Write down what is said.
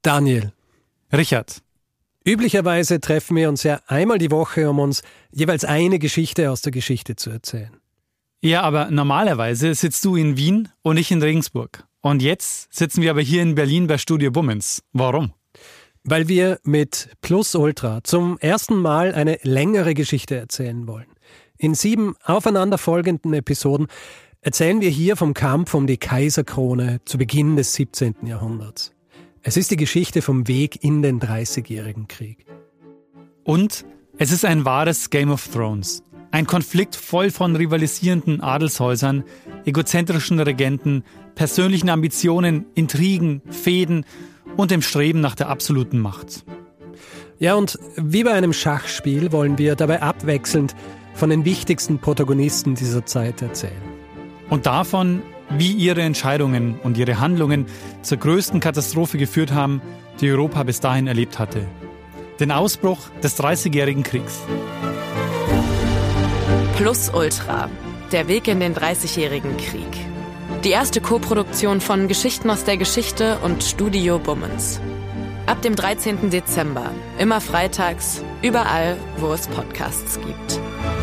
Daniel. Richard. Üblicherweise treffen wir uns ja einmal die Woche, um uns jeweils eine Geschichte aus der Geschichte zu erzählen. Ja, aber normalerweise sitzt du in Wien und ich in Regensburg. Und jetzt sitzen wir aber hier in Berlin bei Studio Bummens. Warum? Weil wir mit Plus Ultra zum ersten Mal eine längere Geschichte erzählen wollen. In 7 aufeinanderfolgenden Episoden erzählen wir hier vom Kampf um die Kaiserkrone zu Beginn des 17. Jahrhunderts. Es ist die Geschichte vom Weg in den Dreißigjährigen Krieg. Und es ist ein wahres Game of Thrones. Ein Konflikt voll von rivalisierenden Adelshäusern, egozentrischen Regenten, persönlichen Ambitionen, Intrigen, Fehden und dem Streben nach der absoluten Macht. Ja, und wie bei einem Schachspiel wollen wir dabei abwechselnd von den wichtigsten Protagonisten dieser Zeit erzählen. Und davon, wie ihre Entscheidungen und ihre Handlungen zur größten Katastrophe geführt haben, die Europa bis dahin erlebt hatte. Den Ausbruch des Dreißigjährigen Kriegs. Plus Ultra. Der Weg in den Dreißigjährigen Krieg. Die erste Koproduktion von Geschichten aus der Geschichte und Studio Bummens. Ab dem 13. Dezember. Immer freitags. Überall, wo es Podcasts gibt.